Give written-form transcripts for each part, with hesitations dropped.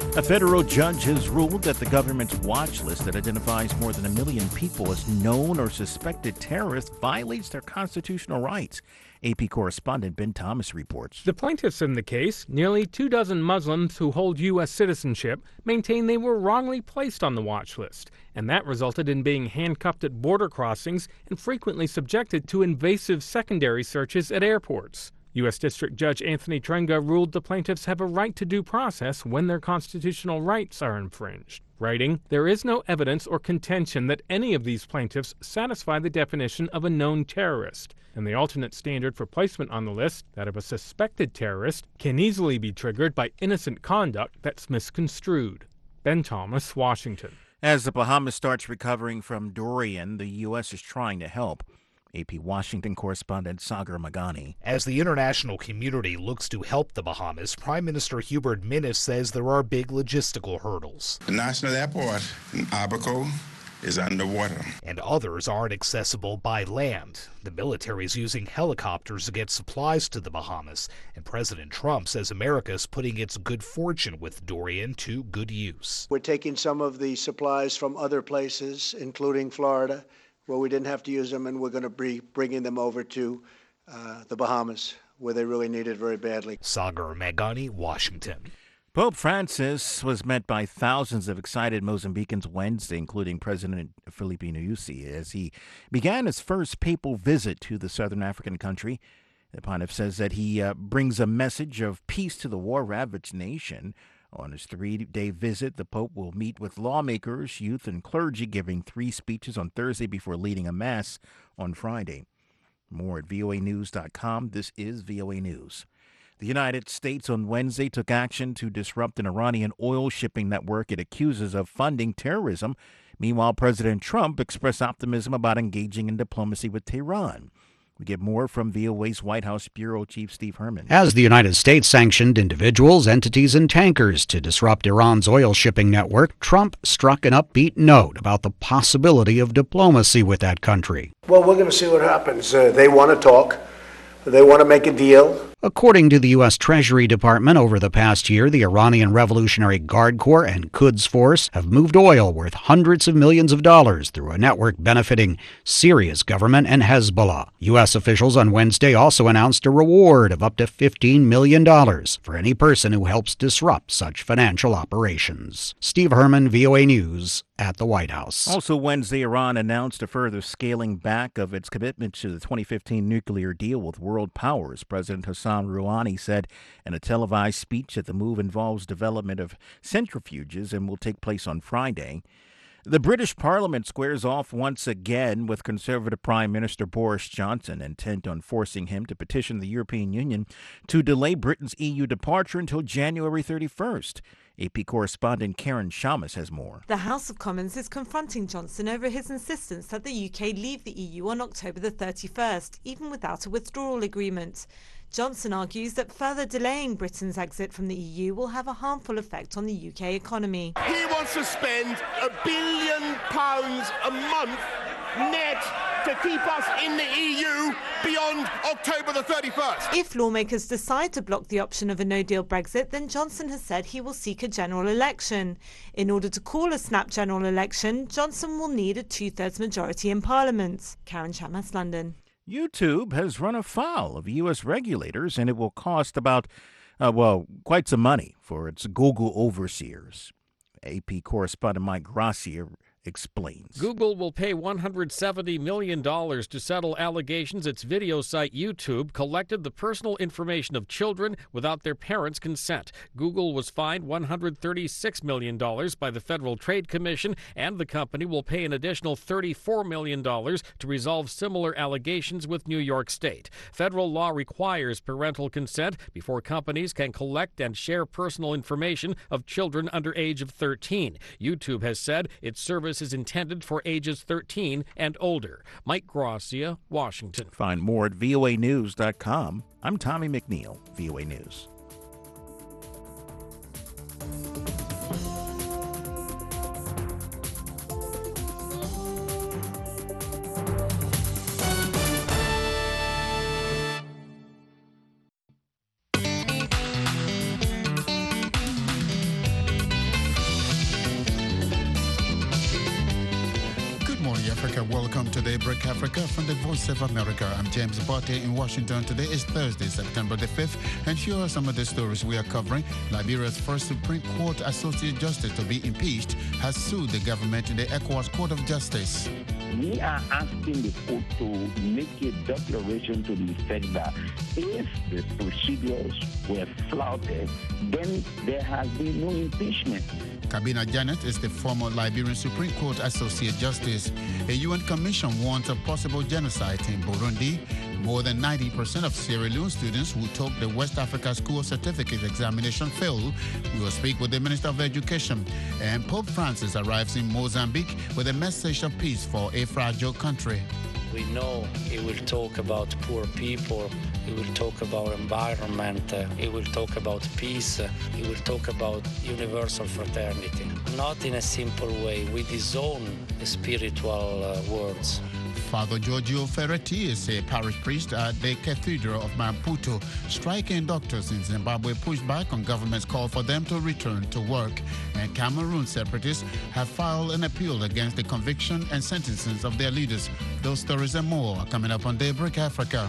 A federal judge has ruled that the government's watch list that identifies more than 1 million people as known or suspected terrorists violates their constitutional rights. AP correspondent Ben Thomas reports. The plaintiffs in the case, nearly 24 Muslims who hold U.S. citizenship, maintain they were wrongly placed on the watch list, and that resulted in being handcuffed at border crossings and frequently subjected to invasive secondary searches at airports. U.S. District Judge Anthony Trenga ruled the plaintiffs have a right to due process when their constitutional rights are infringed, writing, "There is no evidence or contention that any of these plaintiffs satisfy the definition of a known terrorist, and the alternate standard for placement on the list, that of a suspected terrorist, can easily be triggered by innocent conduct that's misconstrued." Ben Thomas, Washington. As the Bahamas starts recovering from Dorian, the U.S. is trying to help. AP Washington correspondent Sagar Magani. As the international community looks to help the Bahamas, Prime Minister Hubert Minnis says there are big logistical hurdles. The national airport in Abaco is underwater, and others aren't accessible by land. The military is using helicopters to get supplies to the Bahamas, and President Trump says America is putting its good fortune with Dorian to good use. We're taking some of the supplies from other places, including Florida, where we didn't have to use them, and we're going to be bringing them over to the Bahamas, where they really need it very badly. Sagar Magani, Washington. Pope Francis was met by thousands of excited Mozambicans Wednesday, including President Filipe Nyusi, as he began his first papal visit to the southern African country. The pontiff says that he brings a message of peace to the war-ravaged nation. On his 3-day visit, the Pope will meet with lawmakers, youth, and clergy, giving 3 speeches on Thursday before leading a mass on Friday. More at voanews.com. This is VOA News. The United States on Wednesday took action to disrupt an Iranian oil shipping network it accuses of funding terrorism. Meanwhile, President Trump expressed optimism about engaging in diplomacy with Tehran. We get more from VOA's White House Bureau Chief Steve Herman. As the United States sanctioned individuals, entities, and tankers to disrupt Iran's oil shipping network, Trump struck an upbeat note about the possibility of diplomacy with that country. Well, we're going to see what happens. They want to talk. They want to make a deal. According to the U.S. Treasury Department, over the past year, the Iranian Revolutionary Guard Corps and Quds Force have moved oil worth hundreds of millions of dollars through a network benefiting Syria's government and Hezbollah. U.S. officials on Wednesday also announced a reward of up to $15 million for any person who helps disrupt such financial operations. Steve Herman, VOA News, at the White House. Also Wednesday, Iran announced a further scaling back of its commitment to the 2015 nuclear deal with world powers. President Hassan Rouhani said in a televised speech that the move involves development of centrifuges and will take place on Friday. The British Parliament squares off once again with Conservative Prime Minister Boris Johnson, intent on forcing him to petition the European Union to delay Britain's EU departure until January 31st. AP correspondent Karen Shamus has more. The House of Commons is confronting Johnson over his insistence that the UK leave the EU on October the 31st, even without a withdrawal agreement. Johnson argues that further delaying Britain's exit from the EU will have a harmful effect on the UK economy. He wants to spend £1 billion a month net to keep us in the EU beyond October the 31st. If lawmakers decide to block the option of a no-deal Brexit, then Johnson has said he will seek a general election. In order to call a snap general election, Johnson will need a 2/3 majority in Parliament. Karen Shamas, London. YouTube has run afoul of U.S. regulators, and it will cost about, quite some money for its Google overseers. AP correspondent Mike Gracia explains. Google will pay $170 million to settle allegations its video site YouTube collected the personal information of children without their parents' consent. Google was fined $136 million by the Federal Trade Commission, and the company will pay an additional $34 million to resolve similar allegations with New York State. Federal law requires parental consent before companies can collect and share personal information of children under age of 13. YouTube has said its service is intended for ages 13 and older. Mike Gracia, Washington. Find more at voanews.com. I'm Tommy McNeil, VOA News. Africa. Welcome to Daybreak Africa from the Voice of America. I'm James Botte in Washington. Today is Thursday, September the 5th, and here are some of the stories we are covering. Liberia's first Supreme Court Associate Justice to be impeached has sued the government in the ECOWAS Court of Justice. We are asking the court to make a declaration to the effect that if the procedures were flouted, then there has been no impeachment. Kabina Janet is the former Liberian Supreme Court Associate Justice. A UN commission warns of possible genocide in Burundi. More than 90% of Sierra Leone students who took the West Africa School Certificate examination failed. We will speak with the Minister of Education. And Pope Francis arrives in Mozambique with a message of peace for a fragile country. We know he will talk about poor people, he will talk about environment, he will talk about peace, he will talk about universal fraternity. Not in a simple way, with his own spiritual words. Father Giorgio Ferretti is a parish priest at the Cathedral of Maputo. Striking doctors in Zimbabwe pushed back on government's call for them to return to work. And Cameroon separatists have filed an appeal against the conviction and sentences of their leaders. Those stories and more are coming up on Daybreak Africa.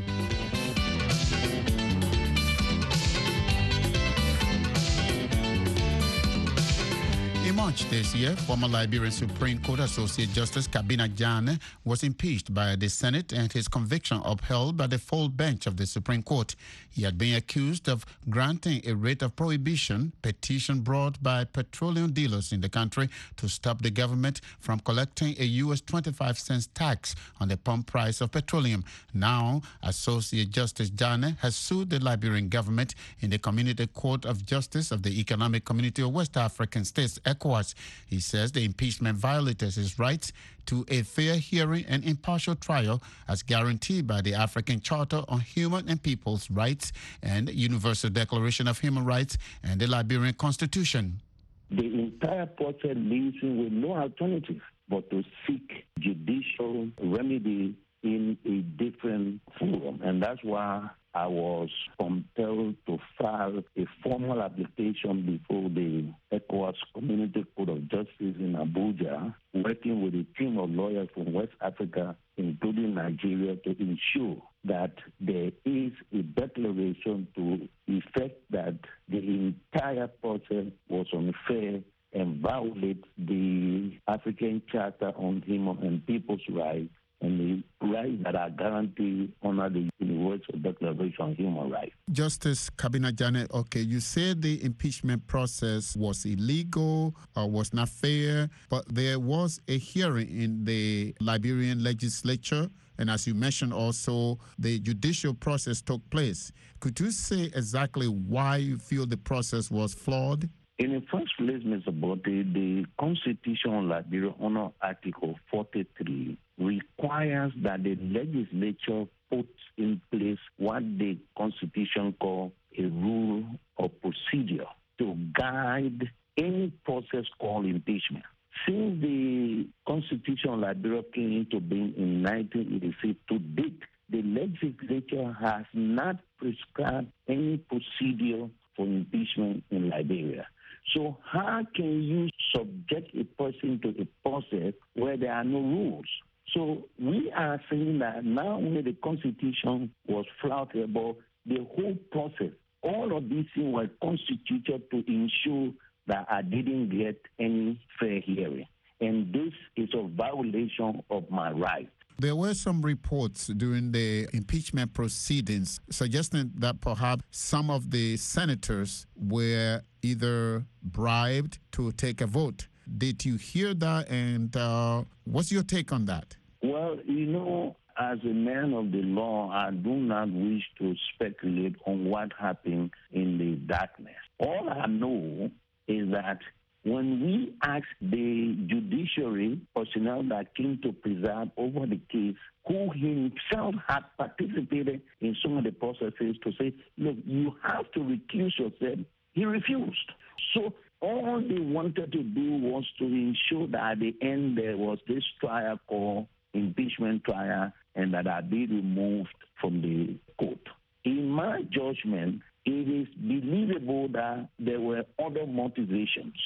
In March this year, former Liberian Supreme Court Associate Justice Kabina Janet was impeached by the Senate and his conviction upheld by the full bench of the Supreme Court. He had been accused of granting a writ of prohibition, petition brought by petroleum dealers in the country to stop the government from collecting a U.S. 25-cent tax on the pump price of petroleum. Now, Associate Justice Janet has sued the Liberian government in the Community Court of Justice of the Economic Community of West African States, ECOWAS. He says the impeachment violated his rights to a fair hearing and impartial trial as guaranteed by the African Charter on Human and People's Rights and Universal Declaration of Human Rights and the Liberian Constitution. The entire process leaves him with no alternative but to seek judicial remedy in a different forum. And that's why I was compelled to file a formal application before the ECOWAS Community Court of Justice in Abuja, working with a team of lawyers from West Africa, including Nigeria, to ensure that there is a declaration to effect that the entire process was unfair and violates the African Charter on Human and People's Rights and the rights that are guaranteed under the Universal Declaration on Human Rights. Justice Kabina Janet, okay, you said the impeachment process was illegal or was not fair, but there was a hearing in the Liberian legislature, and as you mentioned also, the judicial process took place. Could you say exactly why you feel the process was flawed? In the first place, Mr. Botte, the Constitution of Liberia, under Article 43, requires that the legislature puts in place what the Constitution calls a rule of procedure to guide any process called impeachment. Since the Constitution of Liberia came into being in 1986 to date, the legislature has not prescribed any procedure for impeachment in Liberia. So how can you subject a person to a process where there are no rules? So we are saying that not only the Constitution was flouted, but the whole process, all of these things were constituted to ensure that I didn't get any fair hearing. And this is a violation of my rights. There were some reports during the impeachment proceedings suggesting that perhaps some of the senators were either bribed to take a vote. Did you hear that, and what's your take on that? Well, you know, as a man of the law, I do not wish to speculate on what happened in the darkness. All I know is that when we asked the judiciary personnel that came to preside over the case, who himself had participated in some of the processes, to say, look, you have to recuse yourself, he refused. So all they wanted to do was to ensure that at the end there was this trial called impeachment trial and that I be removed from the court. In my judgment, it is believable that there were other motivations.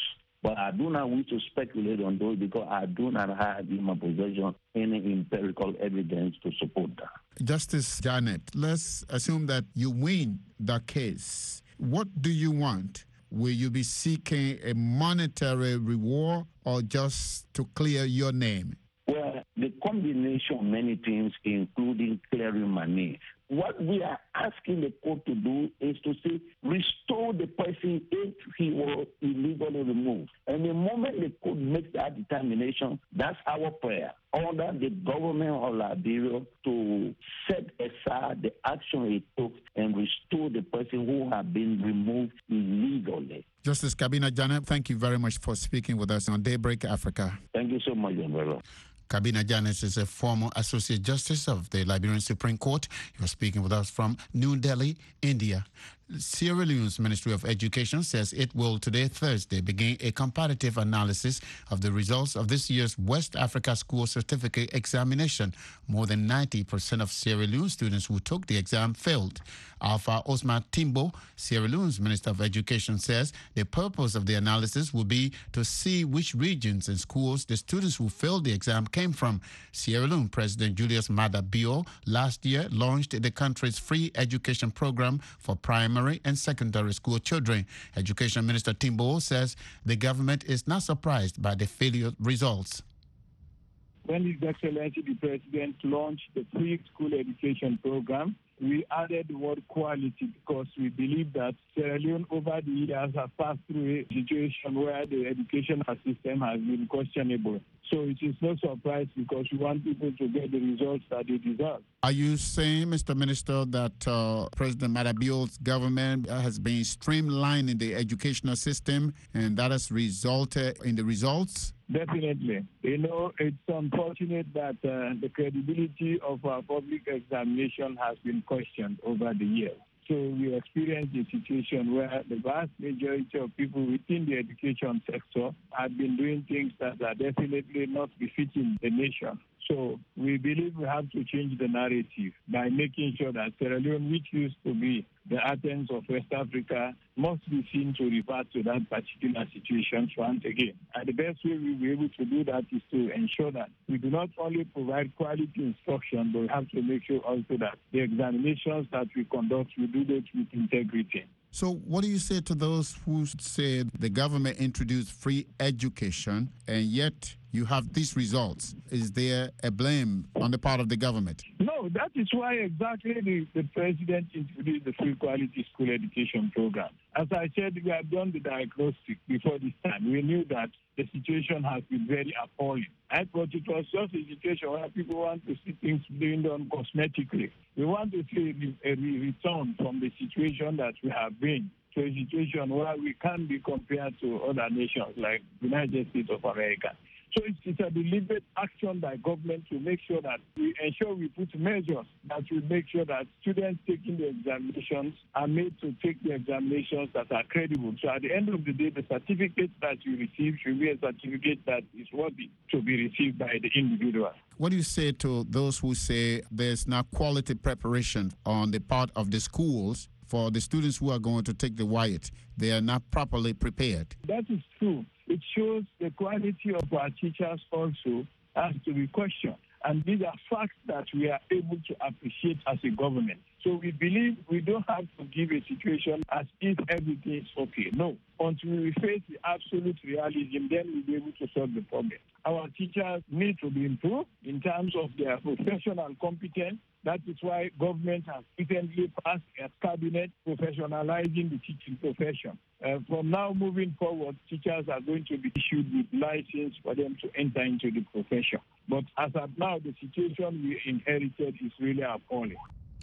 But I do not wish to speculate on those because I do not have in my possession any empirical evidence to support that. Justice Janet, let's assume that you win the case. What do you want? Will you be seeking a monetary reward or just to clear your name? Well, the combination of many things, including clearing my name. What we are asking the court to do is to say, restore the person if he was illegally removed. And the moment the court makes that determination, that's our prayer. Order the government of Liberia to set aside the action it took and restore the person who has been removed illegally. Justice Kabina Janet, thank you very much for speaking with us on Daybreak Africa. Thank you so much, Umbrella. Kabina Janet is a former Associate Justice of the Liberian Supreme Court. He was speaking with us from New Delhi, India. Sierra Leone's Ministry of Education says it will today, Thursday, begin a comparative analysis of the results of this year's West Africa School Certificate examination. More than 90% of Sierra Leone students who took the exam failed. Alpha Osman Timbo, Sierra Leone's Minister of Education, says the purpose of the analysis will be to see which regions and schools the students who failed the exam came from. Sierra Leone President Julius Maada Bio last year launched the country's free education program for primary and secondary school children. Education Minister Timbo says the government is not surprised by the failure results. When His Excellency the President launched the free school education program, we added the word quality because we believe that Sierra Leone over the years has passed through a situation where the educational system has been questionable. So it is no surprise because we want people to get the results that they deserve. Are you saying, Mr. Minister, that President Maada Bio's government has been streamlining the educational system and that has resulted in the results? Definitely. You know, it's unfortunate that the credibility of our public examination has been questioned over the years. So we experienced a situation where the vast majority of people within the education sector have been doing things that are definitely not befitting the nation. So we believe we have to change the narrative by making sure that Sierra Leone, which used to be the Athens of West Africa, must be seen to revert to that particular situation once again. And the best way we'll be able to do that is to ensure that we do not only provide quality instruction, but we have to make sure also that the examinations that we conduct, we do that with integrity. So what do you say to those who say the government introduced free education and yet you have these results? Is there a blame on the part of the government? No, that is why exactly the president introduced the free quality school education program. As I said, we have done the diagnostic before this time. We knew that the situation has been very appalling. But it was just a situation where people want to see things being done cosmetically. We want to see a return from the situation that we have been to a situation where we can be compared to other nations like the United States of America. So it's a deliberate action by government to make sure that we ensure we put measures that will make sure that students taking the examinations are made to take the examinations that are credible. So at the end of the day, the certificate that you receive should be a certificate that is worthy to be received by the individual. What do you say to those who say there's not quality preparation on the part of the schools for the students who are going to take the WIAT? They are not properly prepared. That is true. It shows the quality of our teachers also has to be questioned. And these are facts that we are able to appreciate as a government. So we believe we don't have to give a situation as if everything is okay. No. Until we face the absolute realism, then we'll be able to solve the problem. Our teachers need to be improved in terms of their professional competence. That is why government has recently passed a cabinet professionalizing the teaching profession. From now moving forward, teachers are going to be issued with license for them to enter into the profession. But as of now, the situation we inherited is really appalling.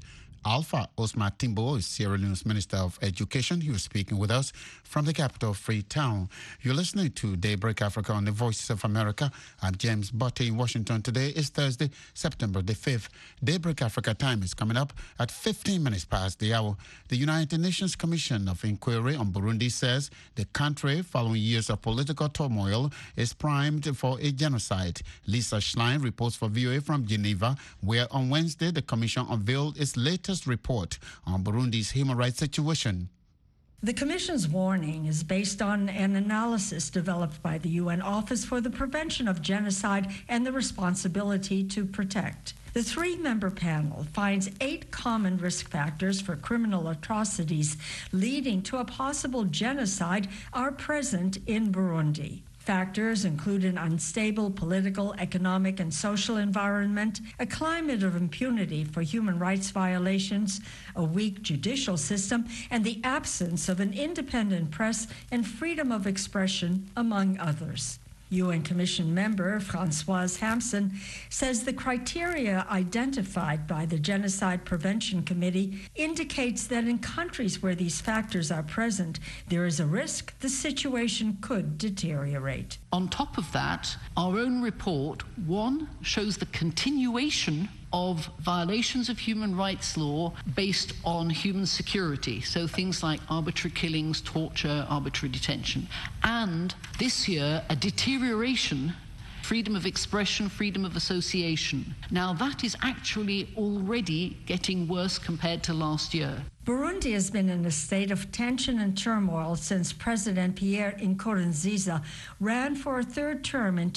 Alpha Osman Timbo is Sierra Leone's Minister of Education. He was speaking with us from the capital, Freetown. You're listening to Daybreak Africa on the Voices of America. I'm James Botte in Washington. Today is Thursday, September the 5th. Daybreak Africa time is coming up at 15 minutes past the hour. The United Nations Commission of Inquiry on Burundi says the country, following years of political turmoil, is primed for a genocide. Lisa Schlein reports for VOA from Geneva, where on Wednesday the commission unveiled its latest report on Burundi's human rights situation. The Commission's warning is based on an analysis developed by the UN Office for the Prevention of Genocide and the Responsibility to Protect. The 3-member panel finds 8 common risk factors for criminal atrocities leading to a possible genocide are present in Burundi. Factors include an unstable political, economic, and social environment, a climate of impunity for human rights violations, a weak judicial system, and the absence of an independent press and freedom of expression, among others. UN Commission member Françoise Hampson says the criteria identified by the Genocide Prevention Committee indicates that in countries where these factors are present, there is a risk the situation could deteriorate. On top of that, our own report, 1, shows the continuation of violations of human rights law based on human security, so things like arbitrary killings, torture, arbitrary detention. And this year, a deterioration, freedom of expression, freedom of association. Now that is actually already getting worse compared to last year. Burundi has been in a state of tension and turmoil since President Pierre Nkurunziza ran for a 3rd term in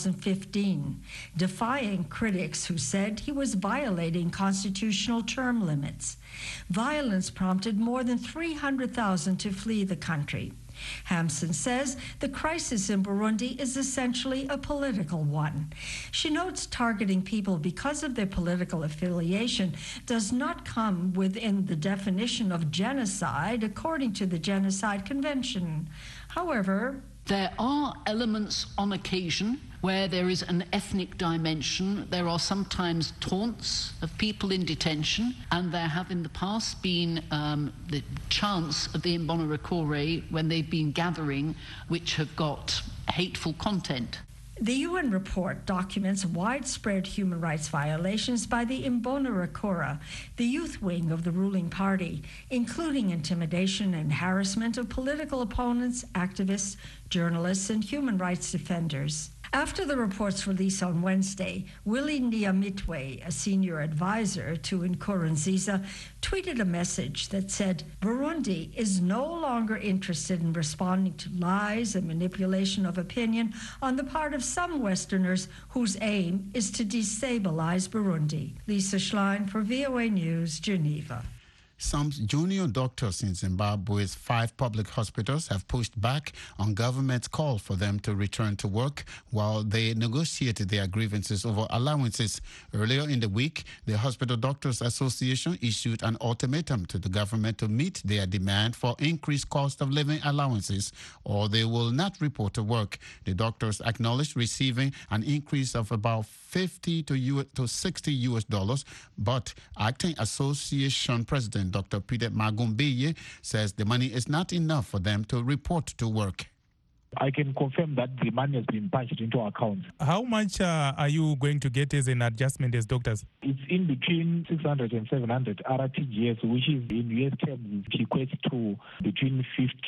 2015, defying critics who said he was violating constitutional term limits. Violence prompted more than 300,000 to flee the country. Hampson says the crisis in Burundi is essentially a political one. She notes targeting people because of their political affiliation does not come within the definition of genocide according to the Genocide Convention. However, there are elements on occasion where there is an ethnic dimension. There are sometimes taunts of people in detention, and there have in the past been the chants of the Imbonerakure when they've been gathering, which have got hateful content. The UN report documents widespread human rights violations by the Imbonerakure, the youth wing of the ruling party, including intimidation and harassment of political opponents, activists, journalists, and human rights defenders. After the report's release on Wednesday, Willie Nyamitwe, a senior advisor to Nkurunziza, tweeted a message that said Burundi is no longer interested in responding to lies and manipulation of opinion on the part of some Westerners whose aim is to destabilize Burundi. Lisa Schlein for VOA News, Geneva. Some junior doctors in Zimbabwe's 5 public hospitals have pushed back on government's call for them to return to work while they negotiated their grievances over allowances. Earlier in the week, the Hospital Doctors Association issued an ultimatum to the government to meet their demand for increased cost of living allowances, or they will not report to work. The doctors acknowledged receiving an increase of about $50 to $60, but acting association president Dr. Peter Magumbeye says the money is not enough for them to report to work. I can confirm that the money has been punched into our accounts. How much are you going to get as an adjustment as doctors? It's in between 600 and 700 RTGS, which is in US terms equates to between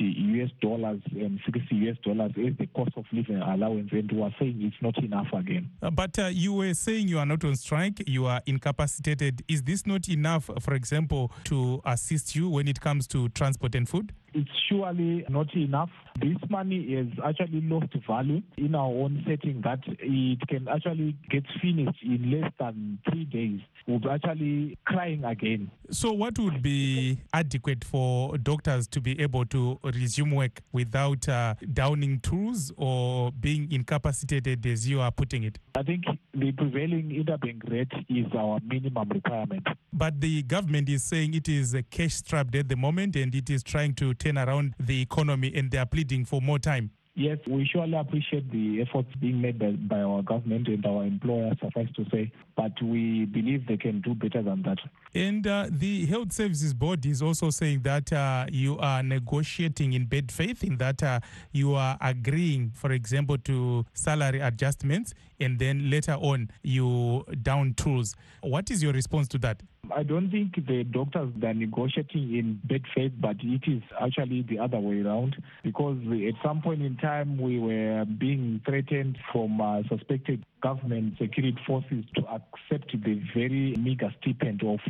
$50 and $60 as the cost of living allowance, and we are saying it's not enough again. But you were saying you are not on strike, you are incapacitated. Is this not enough, for example, to assist you when it comes to transport and food? It's surely not enough. This money is actually lost value in our own setting that it can actually get finished in less than 3 days. We'll be actually crying again. So what would be adequate for doctors to be able to resume work without downing tools or being incapacitated, as you are putting it? I think the prevailing interbank rate is our minimum requirement. But the government is saying it is cash-strapped at the moment and it is trying to turn around the economy, and they are pleading for more time. Yes, we surely appreciate the efforts being made by our government and our employers, suffice to say, but we believe they can do better than that. And the Health Services Board is also saying that you are negotiating in bad faith, in that you are agreeing, for example, to salary adjustments, and then later on you down tools. What is your response to that? I don't think the doctors are negotiating in bad faith, but it is actually the other way around, because at some point in time we were being threatened from suspected government security forces to accept the very meager stipend of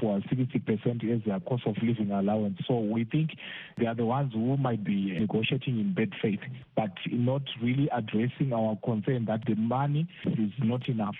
60% as their cost of living allowance. So we think they are the ones who might be negotiating in bad faith, but not really addressing our concern that the money is not enough.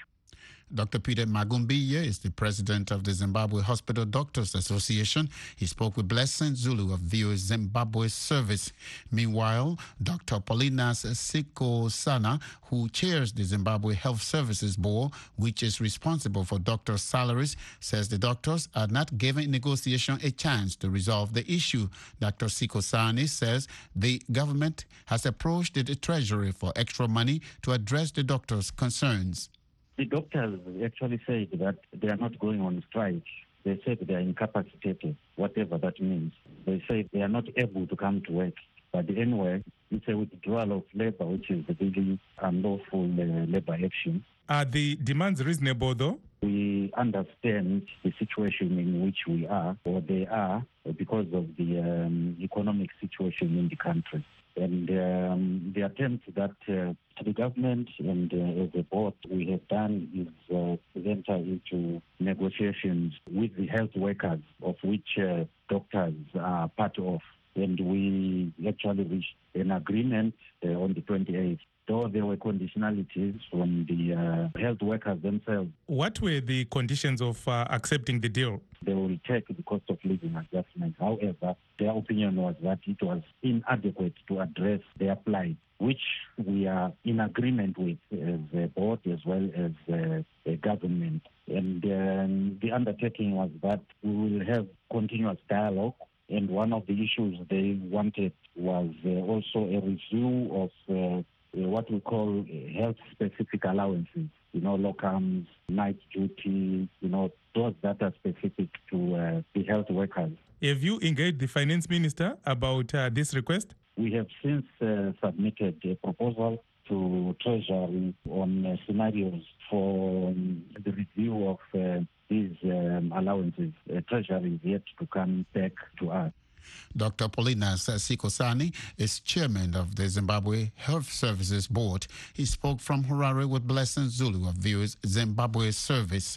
Dr. Peter Magumbiye is the president of the Zimbabwe Hospital Doctors Association. He spoke with Blessing Zulu of VOA Zimbabwe Service. Meanwhile, Dr. Paulinas Sikosana, who chairs the Zimbabwe Health Services Board, which is responsible for doctors' salaries, says the doctors are not giving negotiation a chance to resolve the issue. Dr. Sikosani says the government has approached the Treasury for extra money to address the doctors' concerns. The doctors actually said that they are not going on strike. They said they are incapacitated, whatever that means. They say they are not able to come to work. But anyway, it's a withdrawal of labor, which is a really unlawful labor action. Are the demands reasonable, though? We understand the situation in which we are, or they are, because of the economic situation in the country. And the attempt that the government and as a board we have done is enter into negotiations with the health workers, of which doctors are part of. And we actually reached an agreement on the 28th. Though there were conditionalities from the health workers themselves. What were the conditions of accepting the deal? They will take the cost of living adjustment. However, their opinion was that it was inadequate to address their plight, which we are in agreement with as a board as well as a government. And the undertaking was that we will have continuous dialogue. And one of the issues they wanted was also a review of what we call health-specific allowances, locums, night duty, those that are specific to the health workers. Have you engaged the finance minister about this request? We have since submitted a proposal to Treasury on scenarios for the review of these allowances. Treasury is yet to come back to us. Dr. Paulinas Sikosani is chairman of the Zimbabwe Health Services Board. He spoke from Harare with Blessing Zulu of VOA's Zimbabwe Service.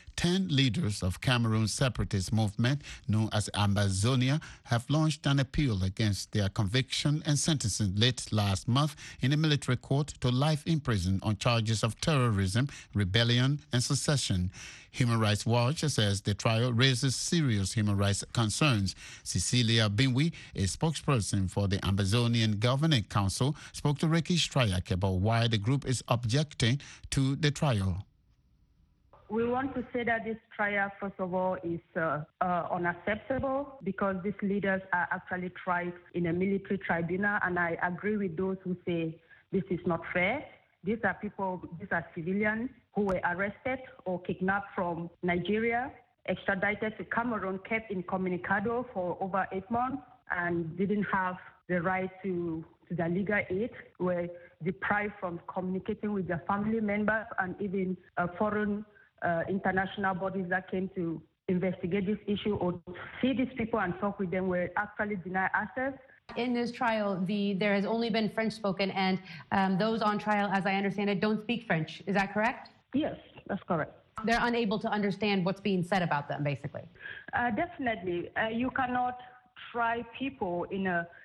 10 leaders of Cameroon's separatist movement, known as Ambazonia, have launched an appeal against their conviction and sentencing late last month in a military court to life in prison on charges of terrorism, rebellion, and secession. Human Rights Watch says the trial raises serious human rights concerns. Cecilia Binwi, a spokesperson for the Ambazonian Governing Council, spoke to Ricky Strayak about why the group is objecting to the trial. We want to say that this trial, first of all, is unacceptable because these leaders are actually tried in a military tribunal, and I agree with those who say this is not fair. These are people, these are civilians who were arrested or kidnapped from Nigeria, extradited to Cameroon, kept in Communicado for over 8 months, and didn't have the right to their legal aid, were deprived from communicating with their family members, and even foreign international bodies that came to investigate this issue or see these people and talk with them were actually denied access. In this trial, there has only been French spoken, and those on trial, as I understand it, don't speak French. Is that correct? Yes, that's correct. They're unable to understand what's being said about them, basically. Definitely, you cannot try people in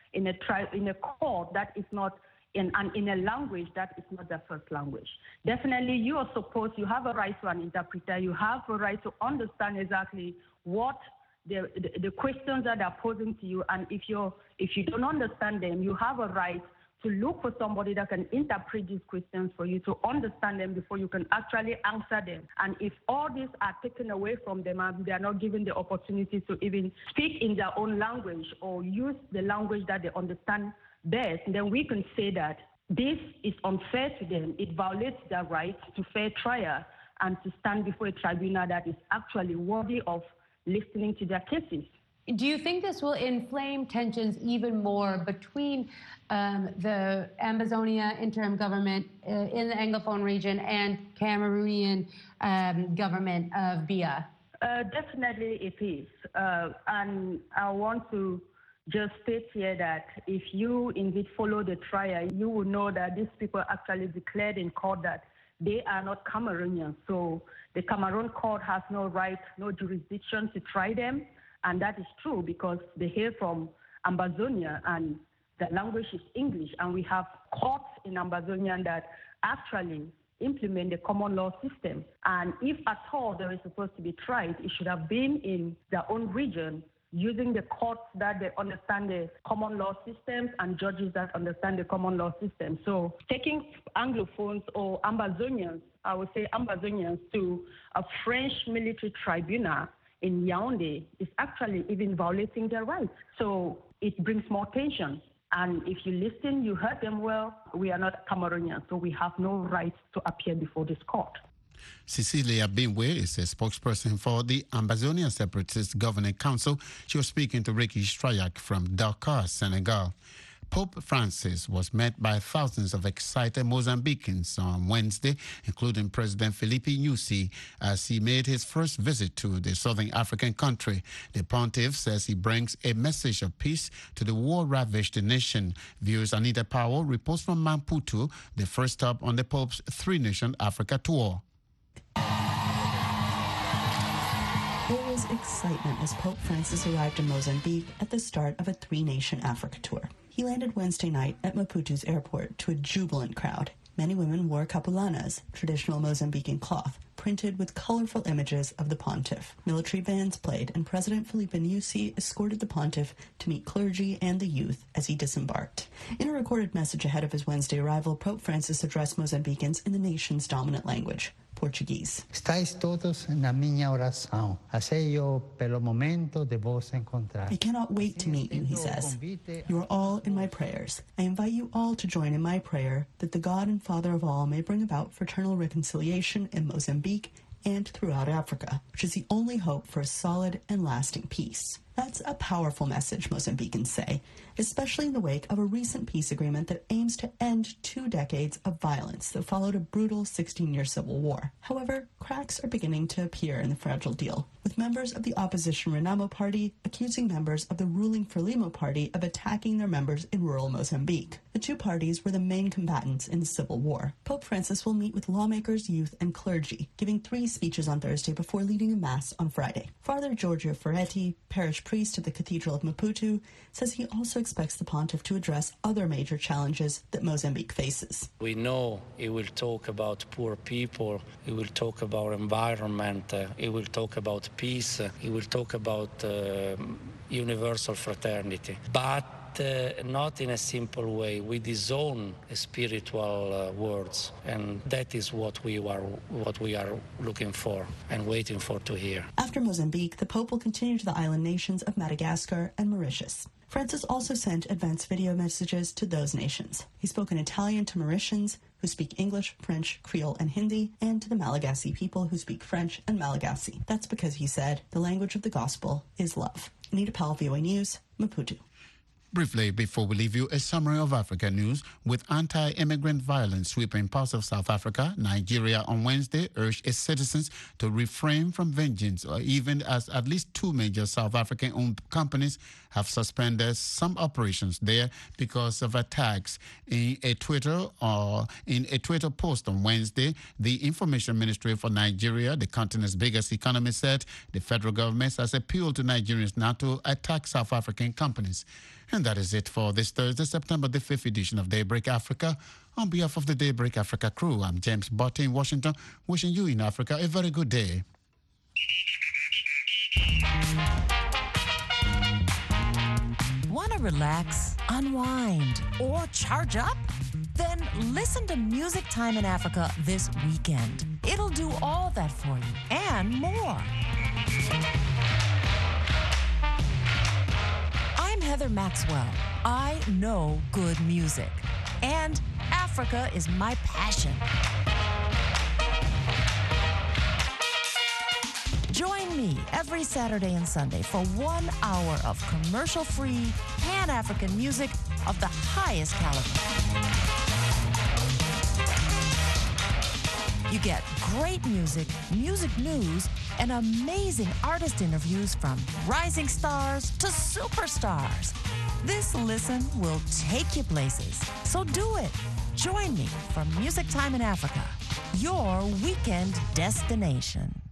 a court that is not in a language that is not their first language. Definitely, you have a right to an interpreter. You have a right to understand exactly what the questions that are posing to you, and if you don't understand them, you have a right to look for somebody that can interpret these questions for you to understand them before you can actually answer them. And if all these are taken away from them and they are not given the opportunity to even speak in their own language or use the language that they understand best, then we can say that this is unfair to them. It violates their right to fair trial and to stand before a tribunal that is actually worthy of listening to their cases. Do you think this will inflame tensions even more between the Ambazonia interim government in the Anglophone region and Cameroonian government of Biya? Definitely it is. And I want to just state here that if you indeed follow the trial, you will know that these people actually declared in court that they are not Cameroonians. So the Cameroon court has no right, no jurisdiction to try them. And that is true because they hail from Ambazonia and the language is English. And we have courts in Ambazonia that actually implement the common law system. And if at all there is supposed to be tried, it should have been in their own region using the courts that they understand the common law systems and judges that understand the common law system. So taking Anglophones or Ambazonians, I would say Ambazonians, to a French military tribunal in Yaoundé is actually even violating their rights. So it brings more tension. And if you listen, you heard them well, we are not Cameroonians, so we have no right to appear before this court. Cecilia Bimwe is a spokesperson for the Ambazonia Separatist Governing Council. She was speaking to Ricky Strayak from Dakar, Senegal. Pope Francis was met by thousands of excited Mozambicans on Wednesday, including President Filipe Nyusi, as he made his first visit to the southern African country. The pontiff says he brings a message of peace to the war-ravaged nation. Viewers Anita Powell reports from Maputo, the first stop on the Pope's three-nation Africa tour. There was excitement as Pope Francis arrived in Mozambique at the start of a three-nation Africa tour. He landed Wednesday night at Maputo's airport to a jubilant crowd. Many women wore capulanas, traditional Mozambican cloth, printed with colorful images of the pontiff. Military bands played, and President Filipe Nyusi escorted the pontiff to meet clergy and the youth as he disembarked. In a recorded message ahead of his Wednesday arrival, Pope Francis addressed Mozambicans in the nation's dominant language, Portuguese. Estáis todos na minha oração. Anseio pelo momento de vos encontrar. I cannot wait to meet you, he says. You are all in my prayers. I invite you all to join in my prayer that the God and Father of all may bring about fraternal reconciliation in Mozambique and throughout Africa, which is the only hope for a solid and lasting peace. That's a powerful message, Mozambicans say, especially in the wake of a recent peace agreement that aims to end 2 decades of violence that followed a brutal 16-year civil war. However, cracks are beginning to appear in the fragile deal, with members of the opposition Renamo party accusing members of the ruling Frelimo party of attacking their members in rural Mozambique. The two parties were the main combatants in the civil war. Pope Francis will meet with lawmakers, youth, and clergy, giving 3 speeches on Thursday before leading a mass on Friday. Father Giorgio Ferretti, parish priest of the Cathedral of Maputo, says he also expects the pontiff to address other major challenges that Mozambique faces. We know he will talk about poor people, he will talk about environment, he will talk about peace, he will talk about universal fraternity, but not in a simple way, with his own spiritual words, and that is what we are looking for and waiting for to hear. After Mozambique, the Pope will continue to the island nations of Madagascar and Mauritius. Francis also sent advance video messages to those nations. He spoke in Italian to Mauritians, who speak English, French, Creole, and Hindi, and to the Malagasy people who speak French and Malagasy. That's because, he said, the language of the gospel is love. Anita Powell, VOA News, Maputo. Briefly, before we leave you, a summary of Africa news. With anti-immigrant violence sweeping parts of South Africa, Nigeria on Wednesday urged its citizens to refrain from vengeance, or even as at least 2 major South African-owned companies have suspended some operations there because of attacks. In a Twitter post on Wednesday, the Information Ministry for Nigeria, the continent's biggest economy, said the federal government has appealed to Nigerians not to attack South African companies. And that is it for this Thursday, September the 5th edition of Daybreak Africa. On behalf of the Daybreak Africa crew, I'm James Botte in Washington, wishing you in Africa a very good day. Want to relax, unwind, or charge up? Then listen to Music Time in Africa this weekend. It'll do all that for you and more. I'm Heather Maxwell. I know good music, and Africa is my passion. Join me every Saturday and Sunday for 1 hour of commercial-free, Pan-African music of the highest caliber. You get great music, music news, and amazing artist interviews from rising stars to superstars. This listen will take you places. So do it. Join me for Music Time in Africa, your weekend destination.